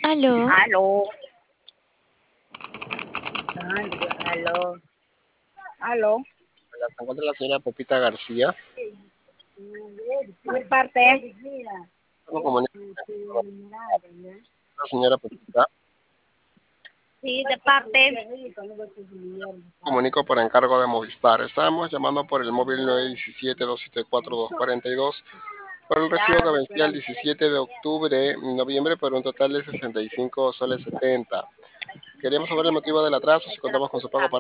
Aló, Aló, aló, aló. Se encuentra la señora Pepita García. ¿De parte? Me comunico con la señora Pepita. Sí, de parte. Comunico por encargo de Movistar. Estamos llamando por el móvil 917-274-242 por el recibo que vencía el 17 de octubre, noviembre, por un total de 65 soles 70. Queríamos saber el motivo del atraso, si contamos con su pago para